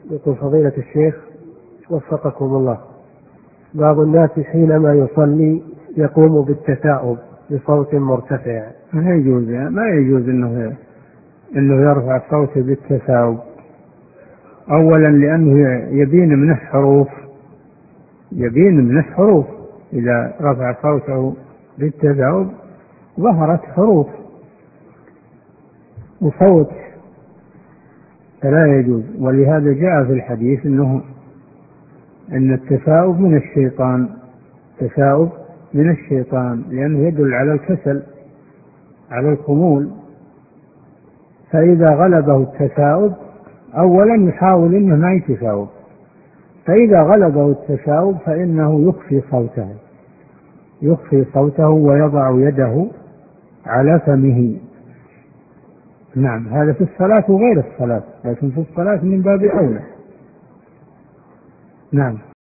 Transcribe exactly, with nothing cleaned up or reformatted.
يقول فضيلة الشيخ وفقكم الله، بعض الناس حينما يصلي يقوم بالتثاؤب بصوت مرتفع. ما يجوز ما يجوز انه انه يرفع صوته بالتثاؤب. اولا لانه يبين من الحروف يبين من الحروف اذا رفع صوته بالتثاؤب ظهرت حروف وصوت، فلا يجوز. ولهذا جاء في الحديث انه ان التثاؤب من الشيطان، التثاؤب من الشيطان لانه يدل على الكسل على الخمول. فاذا غلبه التثاؤب اولا يحاول انه ما يتثاؤب، فاذا غلبه التثاؤب فانه يخفي صوته يخفي صوته ويضع يده على فمه. نعم، هذا في الصلاة وغير الصلاة، لكن في الصلاة من باب أولى. نعم.